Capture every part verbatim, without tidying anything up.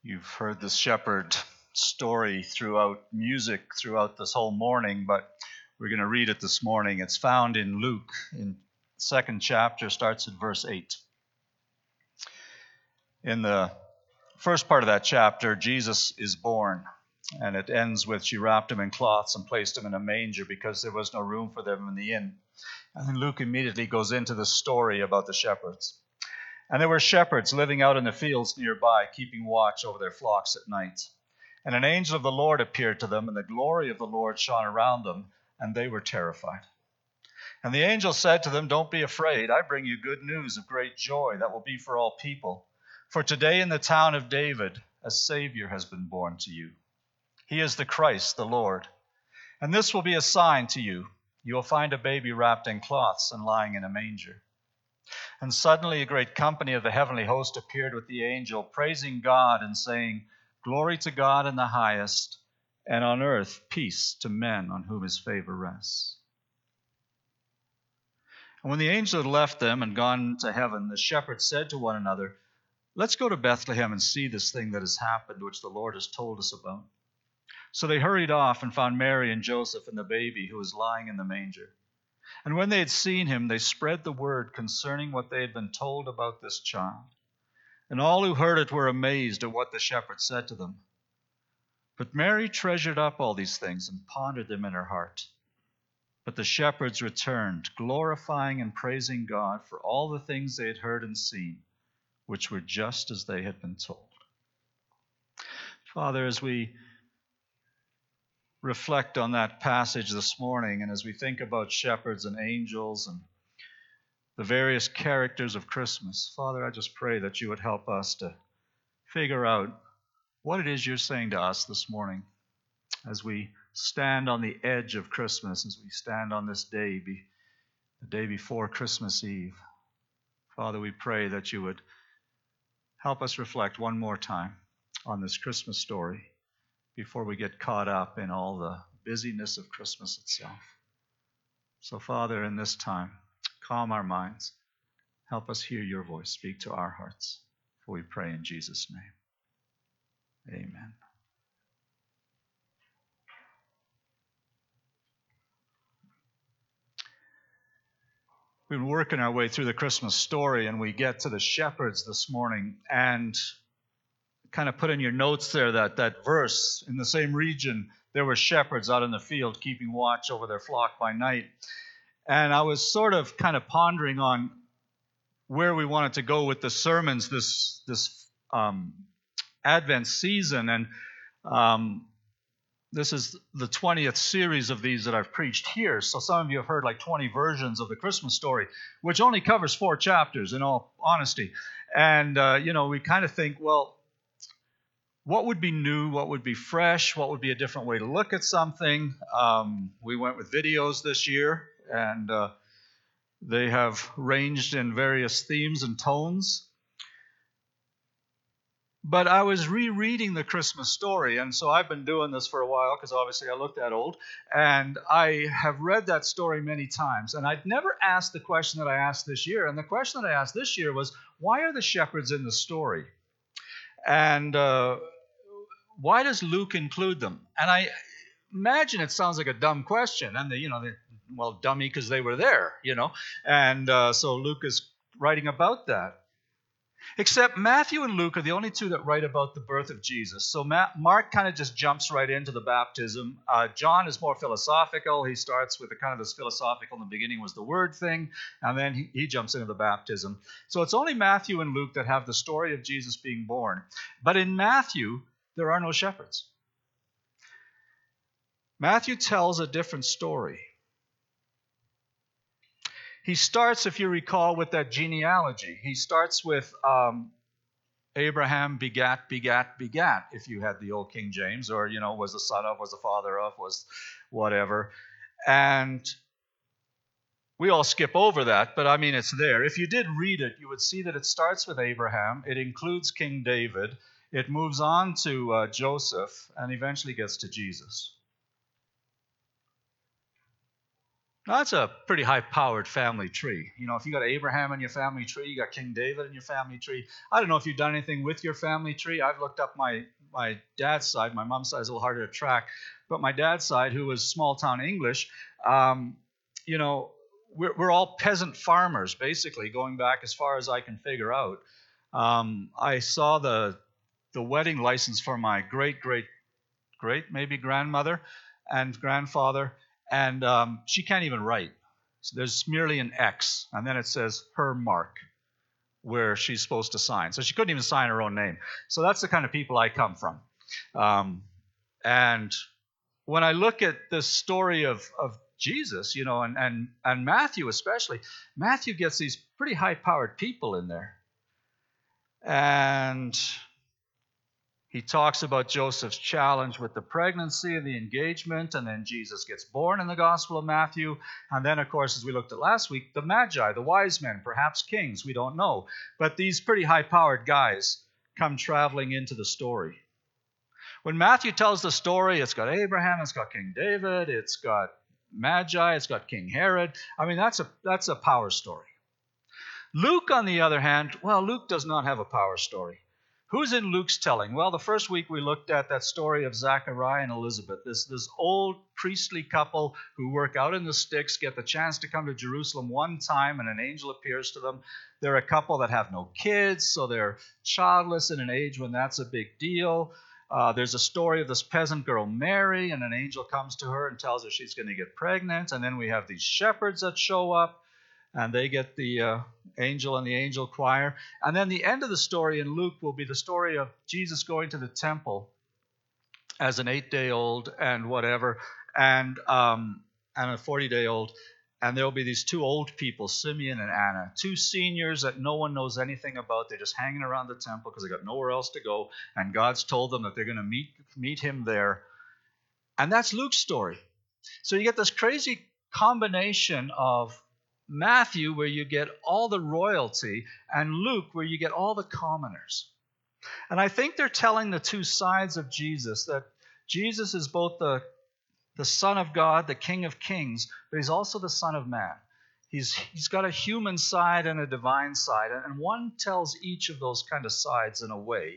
You've heard the shepherd story throughout music throughout this whole morning, but we're going to read it this morning. It's found in Luke, in the second chapter, starts at verse eight. In the first part of that chapter, Jesus is born, and it ends with she wrapped him in cloths and placed him in a manger because there was no room for them in the inn. And then Luke immediately goes into the story about the shepherds. And there were shepherds living out in the fields nearby, keeping watch over their flocks at night. And an angel of the Lord appeared to them, and the glory of the Lord shone around them, and they were terrified. And the angel said to them, "Don't be afraid. I bring you good news of great joy that will be for all people. For today in the town of David, a Savior has been born to you. He is the Christ, the Lord. And this will be a sign to you. You will find a baby wrapped in cloths and lying in a manger." And suddenly a great company of the heavenly host appeared with the angel, praising God and saying, "Glory to God in the highest, and on earth peace to men on whom his favor rests." And when the angel had left them and gone to heaven, the shepherds said to one another, "Let's go to Bethlehem and see this thing that has happened, which the Lord has told us about." So they hurried off and found Mary and Joseph and the baby who was lying in the manger. And when they had seen him, they spread the word concerning what they had been told about this child. And all who heard it were amazed at what the shepherds said to them. But Mary treasured up all these things and pondered them in her heart. But the shepherds returned, glorifying and praising God for all the things they had heard and seen, which were just as they had been told. Father, as we reflect on that passage this morning, and as we think about shepherds and angels and the various characters of Christmas, Father, I just pray that you would help us to figure out what it is you're saying to us this morning as we stand on the edge of Christmas, as we stand on this day, be, the day before Christmas Eve. Father, we pray that you would help us reflect one more time on this Christmas story before we get caught up in all the busyness of Christmas itself. So, Father, in this time, calm our minds. Help us hear your voice. Speak to our hearts. For we pray in Jesus' name. Amen. We've been working our way through the Christmas story, and we get to the shepherds this morning, and kind of put in your notes there that that verse, in the same region, there were shepherds out in the field keeping watch over their flock by night. And I was sort of kind of pondering on where we wanted to go with the sermons this this um, Advent season. And um, this is the twentieth series of these that I've preached here. So some of you have heard like twenty versions of the Christmas story, which only covers four chapters, in all honesty. And, uh, you know, we kind of think, well, what would be new? What would be fresh? What would be a different way to look at something? Um, we went with videos this year, and uh, they have ranged in various themes and tones. But I was rereading the Christmas story, and so I've been doing this for a while because obviously I look that old, and I have read that story many times, and I'd never asked the question that I asked this year. And the question that I asked this year was, why are the shepherds in the story? And uh, why does Luke include them? And I imagine it sounds like a dumb question. And, the, you know, they, well, dummy because they were there, you know. And uh, so Luke is writing about that. Except Matthew and Luke are the only two that write about the birth of Jesus. So Mark kind of just jumps right into the baptism. Uh, John is more philosophical. He starts with a kind of this philosophical, in the beginning was the word thing, and then he, he jumps into the baptism. So it's only Matthew and Luke that have the story of Jesus being born. But in Matthew, there are no shepherds. Matthew tells a different story. He starts, if you recall, with that genealogy. He starts with um, Abraham begat, begat, begat, if you had the old King James, or, you know, was the son of, was the father of, was whatever. And we all skip over that, but I mean, it's there. If you did read it, you would see that it starts with Abraham. It includes King David. It moves on to uh, Joseph, and eventually gets to Jesus. Now, that's a pretty high-powered family tree. You know, if you got Abraham in your family tree, you got King David in your family tree. I don't know if you've done anything with your family tree. I've looked up my my dad's side. My mom's side is a little harder to track, but my dad's side, who was small-town English, um, you know, we're, we're all peasant farmers, basically, going back as far as I can figure out. Um, I saw the the wedding license for my great great great maybe grandmother and grandfather. And um, she can't even write. So there's merely an X, and then it says her mark, where she's supposed to sign. So she couldn't even sign her own name. So that's the kind of people I come from. Um, and when I look at the story of, of Jesus, you know, and, and, and Matthew especially, Matthew gets these pretty high-powered people in there. And he talks about Joseph's challenge with the pregnancy and the engagement, and then Jesus gets born in the Gospel of Matthew. And then, of course, as we looked at last week, the Magi, the wise men, perhaps kings, we don't know. But these pretty high-powered guys come traveling into the story. When Matthew tells the story, it's got Abraham, it's got King David, it's got Magi, it's got King Herod. I mean, that's a that's a power story. Luke, on the other hand, well, Luke does not have a power story. Who's in Luke's telling? Well, the first week we looked at that story of Zachariah and Elizabeth, this, this old priestly couple who work out in the sticks, get the chance to come to Jerusalem one time, and an angel appears to them. They're a couple that have no kids, so they're childless in an age when that's a big deal. Uh, there's a story of this peasant girl, Mary, and an angel comes to her and tells her she's going to get pregnant. And then we have these shepherds that show up, and they get the uh, angel and the angel choir. And then the end of the story in Luke will be the story of Jesus going to the temple as an eight-day-old and whatever, and um, and a forty-day-old. And there will be these two old people, Simeon and Anna, two seniors that no one knows anything about. They're just hanging around the temple because they got nowhere else to go. And God's told them that they're going to meet meet him there. And that's Luke's story. So you get this crazy combination of Matthew, where you get all the royalty, and Luke, where you get all the commoners. And I think they're telling the two sides of Jesus, that Jesus is both the, the Son of God, the King of Kings, but he's also the Son of Man. He's, he's got a human side and a divine side, and one tells each of those kind of sides in a way.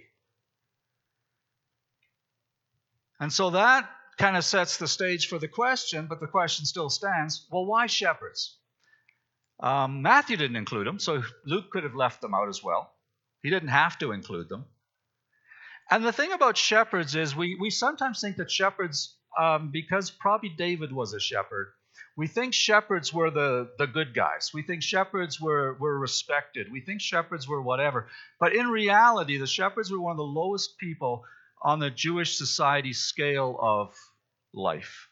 And so that kind of sets the stage for the question, but the question still stands, well, why shepherds? Um, Matthew didn't include them, so Luke could have left them out as well. He didn't have to include them. And the thing about shepherds is we, we sometimes think that shepherds, um, because probably David was a shepherd, we think shepherds were the, the good guys. We think shepherds were, were respected. We think shepherds were whatever. But in reality, the shepherds were one of the lowest people on the Jewish society scale of life.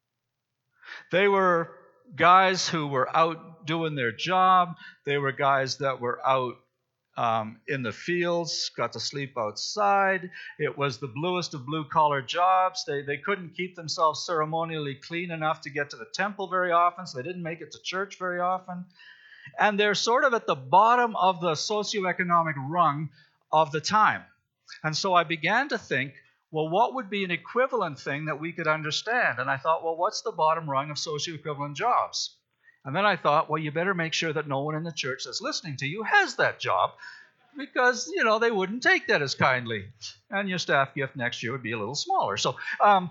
They were guys who were out doing their job. They were guys that were out um, in the fields, got to sleep outside. It was the bluest of blue-collar jobs. They, they couldn't keep themselves ceremonially clean enough to get to the temple very often, so they didn't make it to church very often. And they're sort of at the bottom of the socioeconomic rung of the time. And so I began to think, well, what would be an equivalent thing that we could understand? And I thought, well, what's the bottom rung of socio-equivalent jobs? And then I thought, well, you better make sure that no one in the church that's listening to you has that job, because, you know, they wouldn't take that as kindly. And your staff gift next year would be a little smaller. So um,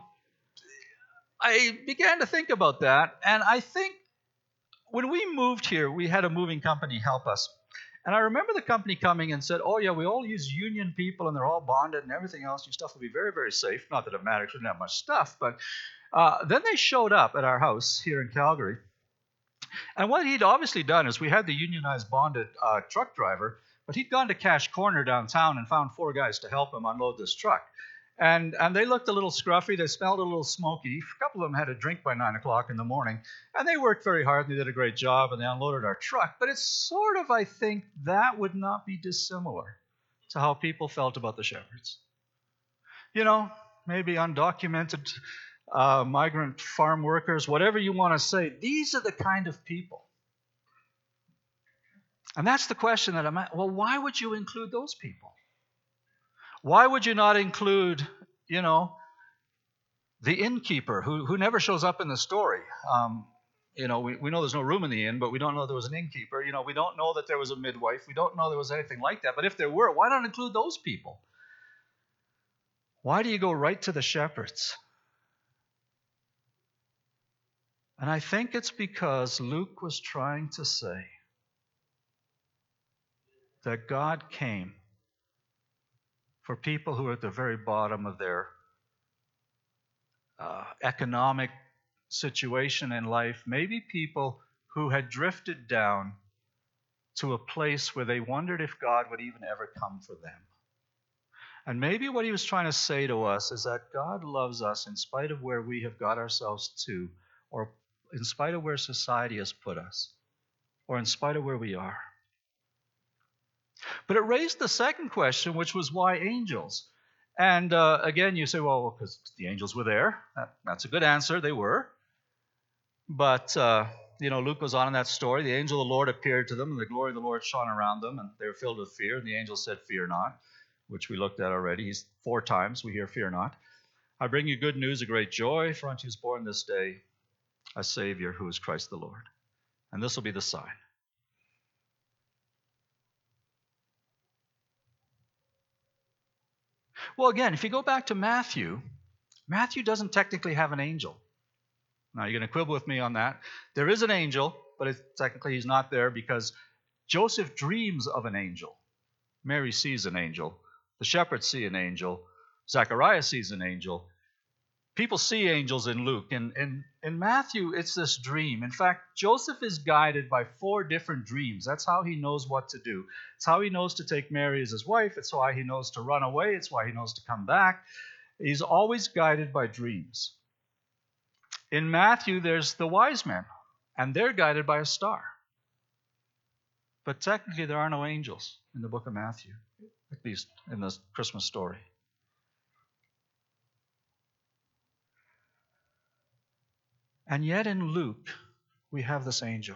I began to think about that. And I think when we moved here, we had a moving company help us. And I remember the company coming and said, oh, yeah, we all use union people, and they're all bonded and everything else. Your stuff will be very, very safe. Not that it matters. We didn't have much stuff. But uh, then they showed up at our house here in Calgary. And what he'd obviously done is we had the unionized bonded uh, truck driver, but he'd gone to Cash Corner downtown and found four guys to help him unload this truck. And and they looked a little scruffy. They smelled a little smoky. A couple of them had a drink by nine o'clock in the morning. And they worked very hard, and they did a great job, and they unloaded our truck. But it's sort of, I think, that would not be dissimilar to how people felt about the shepherds. You know, maybe undocumented uh, migrant farm workers, whatever you want to say. These are the kind of people. And that's the question that I'm at. Well, why would you include those people? Why would you not include, you know, the innkeeper who, who never shows up in the story? Um, You know, we, we know there's no room in the inn, but we don't know there was an innkeeper. You know, we don't know that there was a midwife. We don't know there was anything like that. But if there were, why not include those people? Why do you go right to the shepherds? And I think it's because Luke was trying to say that God came for people who are at the very bottom of their uh, economic situation in life, maybe people who had drifted down to a place where they wondered if God would even ever come for them. And maybe what he was trying to say to us is that God loves us in spite of where we have got ourselves to, or in spite of where society has put us, or in spite of where we are. But it raised the second question, which was why angels? And uh, again, you say, well, because the angels were there. That, that's a good answer. They were. But, uh, you know, Luke goes on in that story. The angel of the Lord appeared to them, and the glory of the Lord shone around them, and they were filled with fear. And the angel said, fear not, which we looked at already. He's four times we hear, fear not. I bring you good news of great joy, for unto you is born this day a Savior who is Christ the Lord. And this will be the sign. Well, again, if you go back to Matthew, Matthew doesn't technically have an angel. Now, you're going to quibble with me on that. There is an angel, but it's, technically he's not there because Joseph dreams of an angel. Mary sees an angel. The shepherds see an angel. Zechariah sees an angel. People see angels in Luke. And in, in Matthew, it's this dream. In fact, Joseph is guided by four different dreams. That's how he knows what to do. It's how he knows to take Mary as his wife. It's why he knows to run away. It's why he knows to come back. He's always guided by dreams. In Matthew, there's the wise men, and they're guided by a star. But technically, there are no angels in the book of Matthew, at least in the Christmas story. And yet in Luke, we have this angel.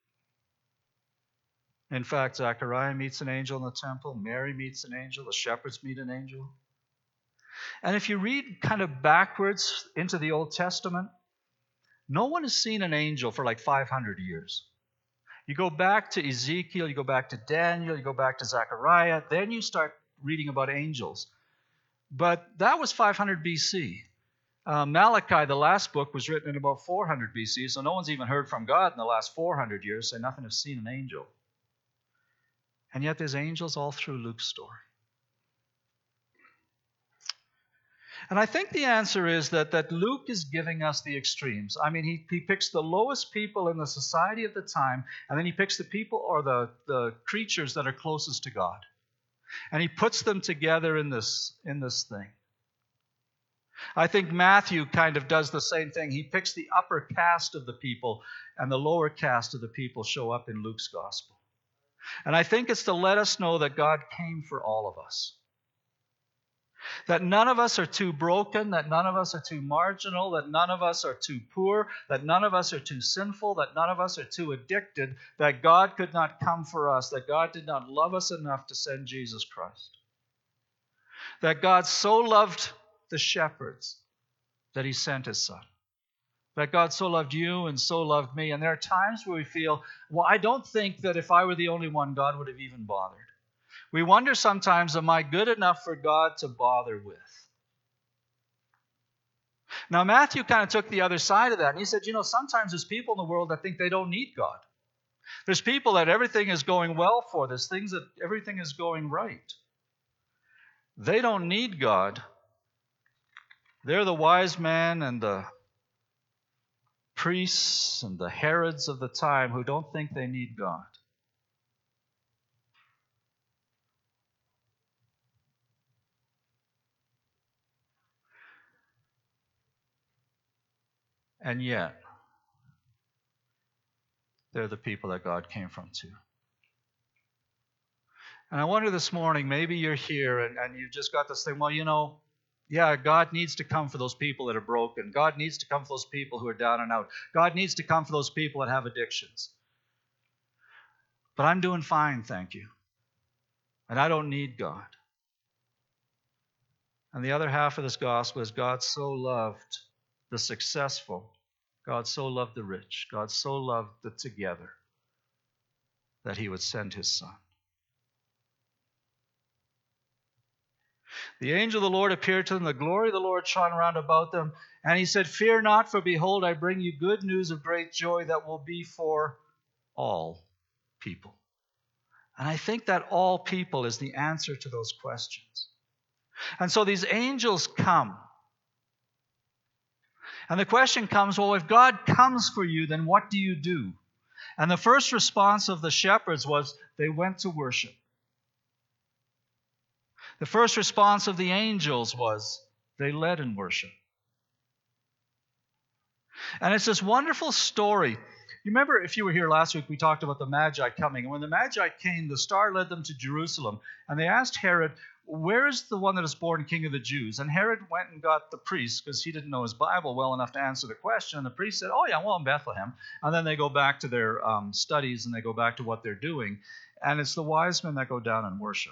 In fact, Zechariah meets an angel in the temple. Mary meets an angel. The shepherds meet an angel. And if you read kind of backwards into the Old Testament, no one has seen an angel for like five hundred years. You go back to Ezekiel, you go back to Daniel, you go back to Zechariah, then you start reading about angels. But that was five hundred B C. Uh, Malachi, the last book, was written in about four hundred B C, so no one's even heard from God in the last four hundred years, so nothing has seen an angel. And yet there's angels all through Luke's story. And I think the answer is that, that Luke is giving us the extremes. I mean, he, he picks the lowest people in the society of the time, and then he picks the people or the, the creatures that are closest to God. And he puts them together in this, in this thing. I think Matthew kind of does the same thing. He picks the upper caste of the people, and the lower caste of the people show up in Luke's gospel. And I think it's to let us know that God came for all of us. That none of us are too broken, that none of us are too marginal, that none of us are too poor, that none of us are too sinful, that none of us are too addicted, that God could not come for us, that God did not love us enough to send Jesus Christ. That God so loved the shepherds that he sent his son. That God so loved you and so loved me. And there are times where we feel, well, I don't think that if I were the only one, God would have even bothered. We wonder sometimes, am I good enough for God to bother with? Now, Matthew kind of took the other side of that. And he said, you know, sometimes there's people in the world that think they don't need God. There's people that everything is going well for. There's things that everything is going right. They don't need God. They're the wise men and the priests and the Herods of the time who don't think they need God. And yet, they're the people that God came from too. And I wonder this morning, maybe you're here and, and you've just got this thing, well, you know, yeah, God needs to come for those people that are broken. God needs to come for those people who are down and out. God needs to come for those people that have addictions. But I'm doing fine, thank you. And I don't need God. And the other half of this gospel is God so loved the successful. God so loved the rich, God so loved the together, that he would send his Son. The angel of the Lord appeared to them, the glory of the Lord shone round about them, and he said, "Fear not, for behold, I bring you good news of great joy that will be for all people." And I think that all people is the answer to those questions. And so these angels come. And the question comes, well, if God comes for you, then what do you do? And the first response of the shepherds was they went to worship. The first response of the angels was they led in worship. And it's this wonderful story. You remember, if you were here last week, we talked about the Magi coming. And when the Magi came, the star led them to Jerusalem. And they asked Herod, "Where is the one that is born King of the Jews?" And Herod went and got the priest, because he didn't know his Bible well enough to answer the question. And the priest said, "Oh, yeah, well, in Bethlehem." And then they go back to their um, studies, and they go back to what they're doing. And it's the wise men that go down and worship.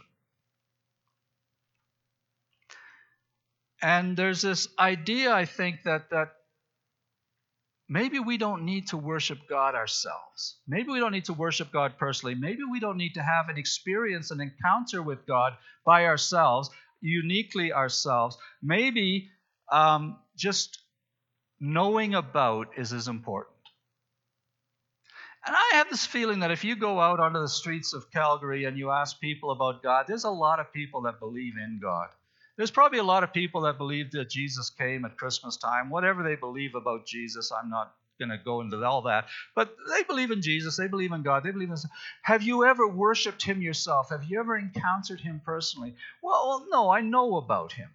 And there's this idea, I think, that that maybe we don't need to worship God ourselves. Maybe we don't need to worship God personally. Maybe we don't need to have an experience, an encounter with God by ourselves, uniquely ourselves. Maybe um, just knowing about is as important. And I have this feeling that if you go out onto the streets of Calgary and you ask people about God, there's a lot of people that believe in God. There's probably a lot of people that believe that Jesus came at Christmas time. Whatever they believe about Jesus, I'm not going to go into all that. But they believe in Jesus. They believe in God. They believe in this. Have you ever worshiped him yourself? Have you ever encountered him personally? Well, no, I know about him.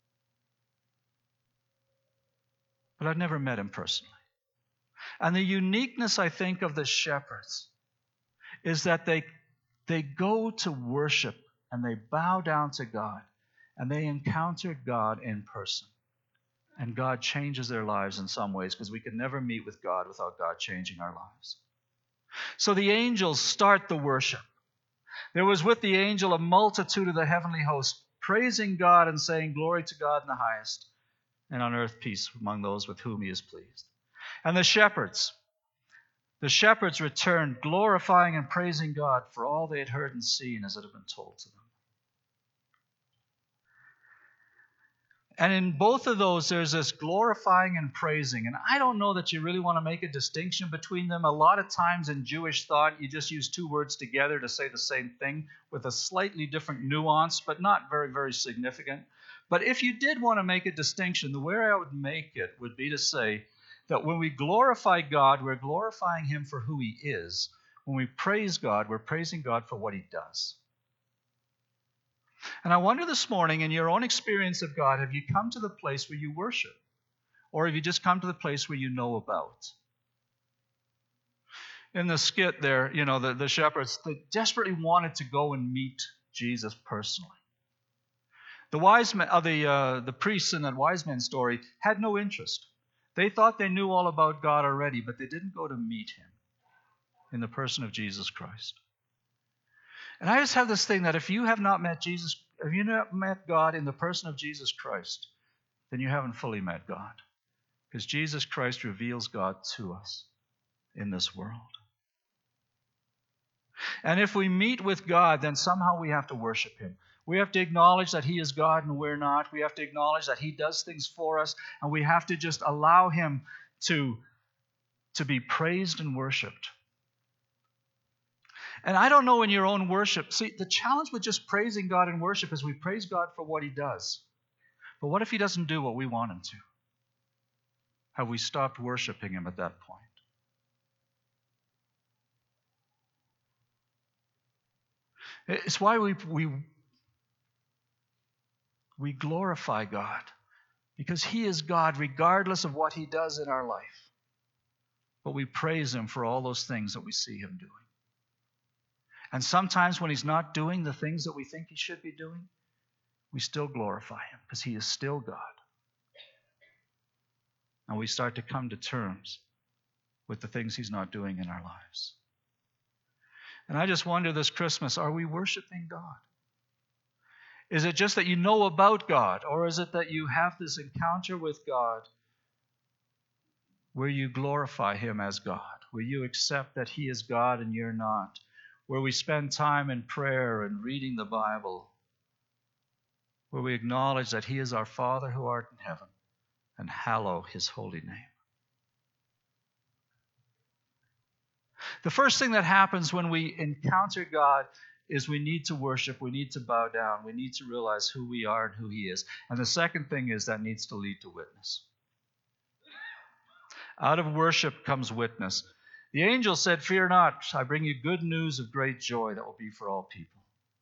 But I've never met him personally. And the uniqueness, I think, of the shepherds is that they, they go to worship and they bow down to God. And they encountered God in person. And God changes their lives in some ways, because we can never meet with God without God changing our lives. So the angels start the worship. There was with the angel a multitude of the heavenly host, praising God and saying, "Glory to God in the highest, and on earth peace among those with whom he is pleased." And the shepherds, the shepherds returned, glorifying and praising God for all they had heard and seen as it had been told to them. And in both of those, there's this glorifying and praising. And I don't know that you really want to make a distinction between them. A lot of times in Jewish thought, you just use two words together to say the same thing with a slightly different nuance, but not very, very significant. But if you did want to make a distinction, the way I would make it would be to say that when we glorify God, we're glorifying him for who he is. When we praise God, we're praising God for what he does. And I wonder this morning, in your own experience of God, have you come to the place where you worship? Or have you just come to the place where you know about? In the skit there, you know, the, the shepherds, they desperately wanted to go and meet Jesus personally. The wise men, uh, the, uh, the priests in that wise men story had no interest. They thought they knew all about God already, but they didn't go to meet him in the person of Jesus Christ. And I just have this thing that if you have not met Jesus, if you have not met God in the person of Jesus Christ, then you haven't fully met God. Because Jesus Christ reveals God to us in this world. And if we meet with God, then somehow we have to worship him. We have to acknowledge that he is God and we're not. We have to acknowledge that he does things for us. And we have to just allow him to, to be praised and worshiped. And I don't know in your own worship. See, the challenge with just praising God in worship is we praise God for what he does. But what if he doesn't do what we want him to? Have we stopped worshiping him at that point? It's why we, we, we glorify God. Because he is God regardless of what he does in our life. But we praise him for all those things that we see him doing. And sometimes when he's not doing the things that we think he should be doing, we still glorify him because he is still God. And we start to come to terms with the things he's not doing in our lives. And I just wonder this Christmas, are we worshiping God? Is it just that you know about God, or is it that you have this encounter with God where you glorify him as God, where you accept that he is God and you're not, where we spend time in prayer and reading the Bible, where we acknowledge that he is our Father who art in heaven, and hallow his holy name. The first thing that happens when we encounter God is we need to worship, we need to bow down, we need to realize who we are and who he is. And the second thing is that needs to lead to witness. Out of worship comes witness. The angel said, "Fear not, I bring you good news of great joy that will be for all people."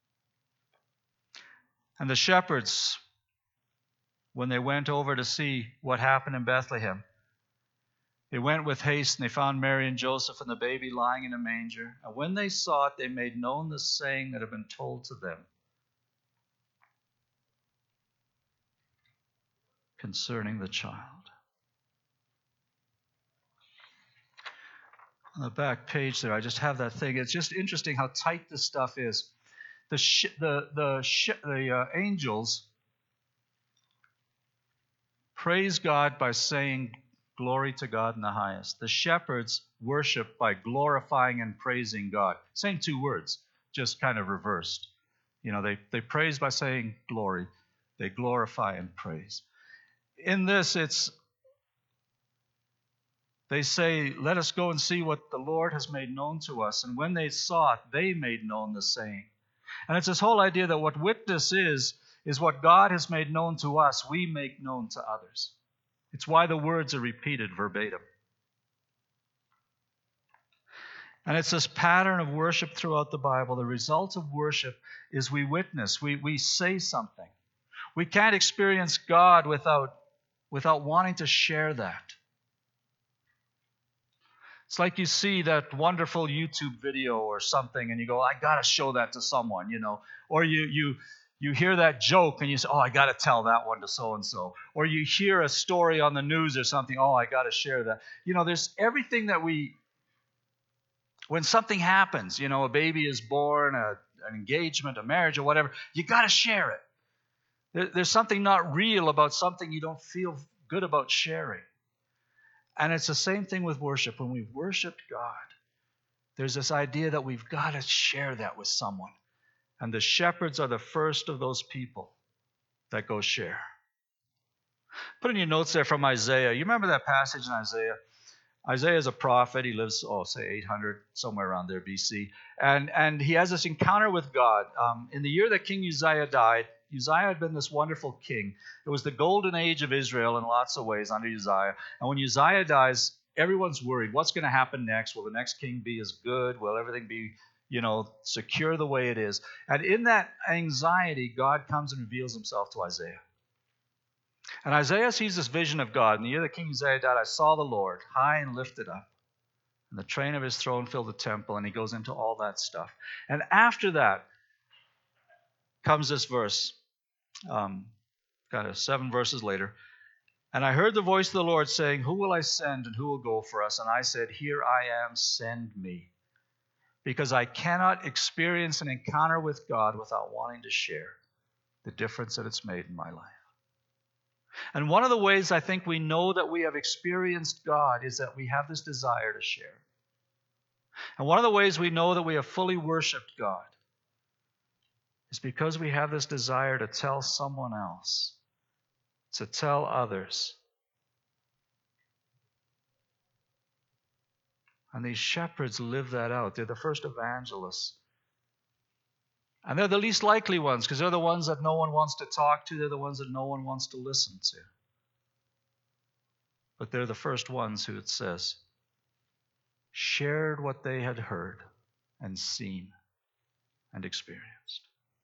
And the shepherds, when they went over to see what happened in Bethlehem, they went with haste and they found Mary and Joseph and the baby lying in a manger. And when they saw it, they made known the saying that had been told to them concerning the child. On the back page there, I just have that thing. It's just interesting how tight this stuff is. The sh- the the sh- the uh, angels praise God by saying, "Glory to God in the highest." The shepherds worship by glorifying and praising God. Same two words, just kind of reversed. You know, they, they praise by saying glory. They glorify and praise. In this, it's, they say, "Let us go and see what the Lord has made known to us." And when they saw it, they made known the saying. And it's this whole idea that what witness is, is what God has made known to us, we make known to others. It's why the words are repeated verbatim. And it's this pattern of worship throughout the Bible. The result of worship is we witness, we, we say something. We can't experience God without, without wanting to share that. It's like you see that wonderful YouTube video or something and you go, "I got to show that to someone," you know. Or you you you hear that joke and you say, "Oh, I got to tell that one to so-and-so." Or you hear a story on the news or something, "Oh, I got to share that." You know, there's everything that we, when something happens, you know, a baby is born, a, an engagement, a marriage or whatever, you got to share it. There, there's something not real about something you don't feel good about sharing. And it's the same thing with worship. When we've worshiped God, there's this idea that we've got to share that with someone. And the shepherds are the first of those people that go share. Put in your notes there from Isaiah. You remember that passage in Isaiah? Isaiah is a prophet. He lives, oh, say eight hundred, somewhere around there, B C. And, and he has this encounter with God. Um, in the year that King Uzziah died, Uzziah had been this wonderful king. It was the golden age of Israel in lots of ways under Uzziah. And when Uzziah dies, everyone's worried. What's going to happen next? Will the next king be as good? Will everything be, you know, secure the way it is? And in that anxiety, God comes and reveals himself to Isaiah. And Isaiah sees this vision of God. In the year that King Uzziah died, "I saw the Lord high and lifted up, and the train of his throne filled the temple," and he goes into all that stuff. And after that comes this verse, um, kind of seven verses later. "And I heard the voice of the Lord saying, 'Who will I send and who will go for us?' And I said, 'Here I am, send me.' Because I cannot experience an encounter with God without wanting to share the difference that it's made in my life." And one of the ways I think we know that we have experienced God is that we have this desire to share. And one of the ways we know that we have fully worshiped God is because we have this desire to tell someone else, to tell others. And these shepherds live that out. They're the first evangelists. And they're the least likely ones because they're the ones that no one wants to talk to. They're the ones that no one wants to listen to. But they're the first ones who, it says, shared what they had heard and seen and experienced.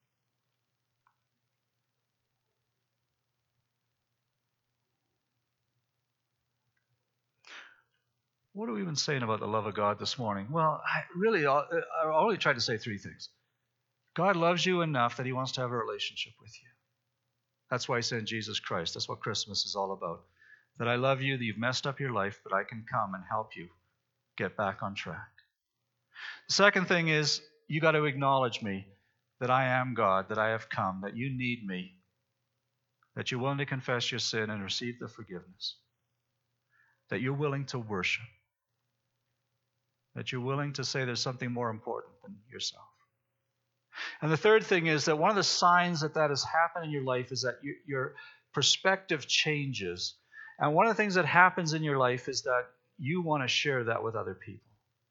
What have we been saying about the love of God this morning? Well, I really, I only tried to say three things. God loves you enough that he wants to have a relationship with you. That's why he sent Jesus Christ. That's what Christmas is all about. That I love you, that you've messed up your life, but I can come and help you get back on track. The second thing is, you got to acknowledge me, that I am God, that I have come, that you need me, that you're willing to confess your sin and receive the forgiveness. that you're willing to worship, that you're willing to say there's something more important than yourself. And the third thing is that one of the signs that that has happened in your life is that you, your perspective changes. And one of the things that happens in your life is that you want to share that with other people.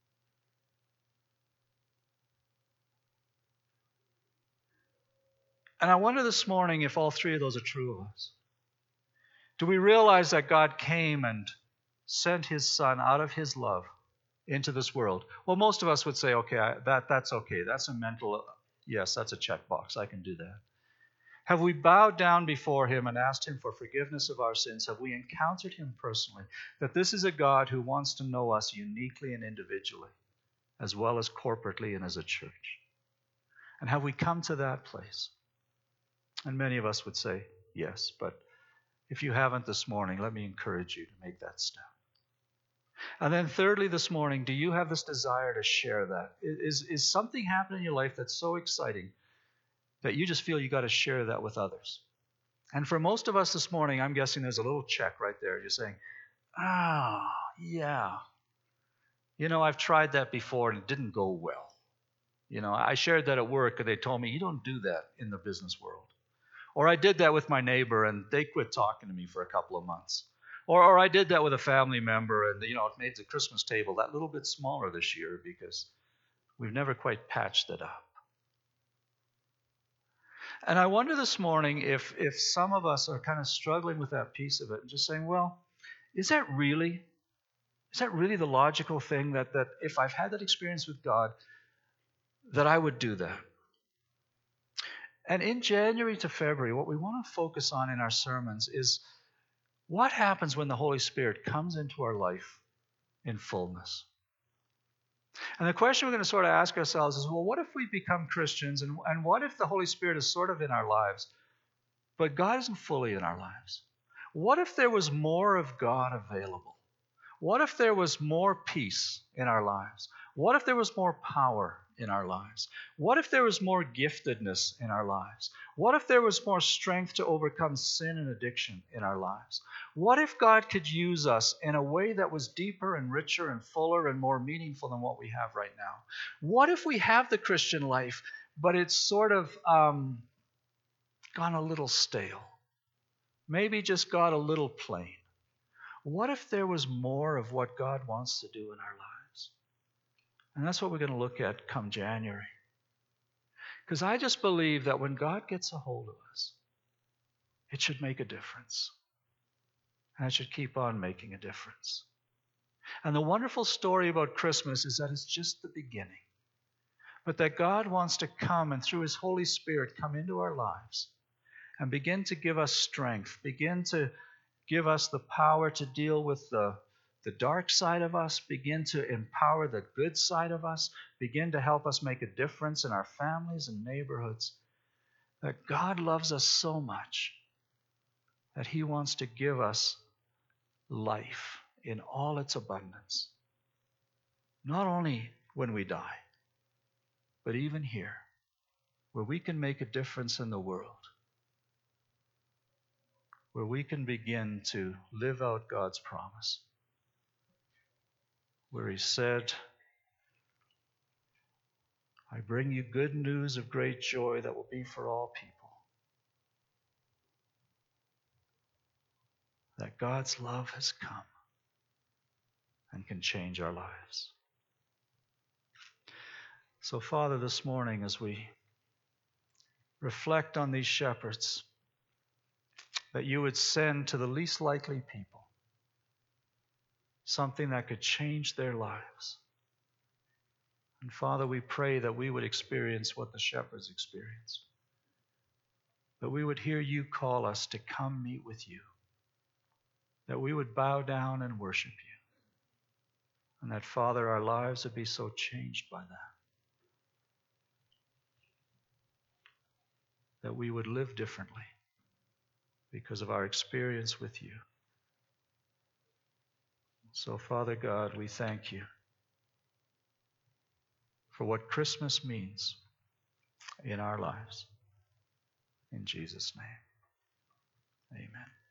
And I wonder this morning if all three of those are true of us. Do we realize that God came and sent his Son out of his love into this world? Well, most of us would say, okay, I, that, that's okay. That's a mental, yes, that's a checkbox. I can do that. Have we bowed down before him and asked him for forgiveness of our sins? Have we encountered him personally? That this is a God who wants to know us uniquely and individually, as well as corporately and as a church. And have we come to that place? And many of us would say yes, but if you haven't this morning, let me encourage you to make that step. And then thirdly this morning, do you have this desire to share that? Is, is something happening in your life that's so exciting that you just feel you got to share that with others? And for most of us this morning, I'm guessing there's a little check right there. You're saying, ah, yeah. You know, I've tried that before and it didn't go well. You know, I shared that at work and they told me, you don't do that in the business world. Or I did that with my neighbor and they quit talking to me for a couple of months. Or, or I did that with a family member and, you know, it made the Christmas table that little bit smaller this year because we've never quite patched it up. And I wonder this morning if, if some of us are kind of struggling with that piece of it and just saying, well, is that really, is that really the logical thing that, that if I've had that experience with God, that I would do that? And in January to February, what we want to focus on in our sermons is what happens when the Holy Spirit comes into our life in fullness. And the question we're going to sort of ask ourselves is, well, what if we become Christians, and, and what if the Holy Spirit is sort of in our lives, but God isn't fully in our lives? What if there was more of God available? What if there was more peace in our lives? What if there was more power in our lives? What if there was more giftedness in our lives? What if there was more strength to overcome sin and addiction in our lives? What if God could use us in a way that was deeper and richer and fuller and more meaningful than what we have right now? What if we have the Christian life, but it's sort of um, gone a little stale? Maybe just got a little plain. What if there was more of what God wants to do in our lives? And that's what we're going to look at come January. Because I just believe that when God gets a hold of us, it should make a difference. And it should keep on making a difference. And the wonderful story about Christmas is that it's just the beginning. But that God wants to come and through his Holy Spirit come into our lives and begin to give us strength, begin to give us the power to deal with the, the dark side of us, begin to empower the good side of us, begin to help us make a difference in our families and neighborhoods. That God loves us so much that he wants to give us life in all its abundance. Not only when we die, but even here, where we can make a difference in the world, where we can begin to live out God's promise, where he said, I bring you good news of great joy that will be for all people. That God's love has come and can change our lives. So, Father, this morning as we reflect on these shepherds, that you would send to the least likely people something that could change their lives. And Father, we pray that we would experience what the shepherds experienced. That we would hear you call us to come meet with you. That we would bow down and worship you. And that, Father, our lives would be so changed by that. That we would live differently because of our experience with you. So, Father God, we thank you for what Christmas means in our lives. In Jesus' name, amen.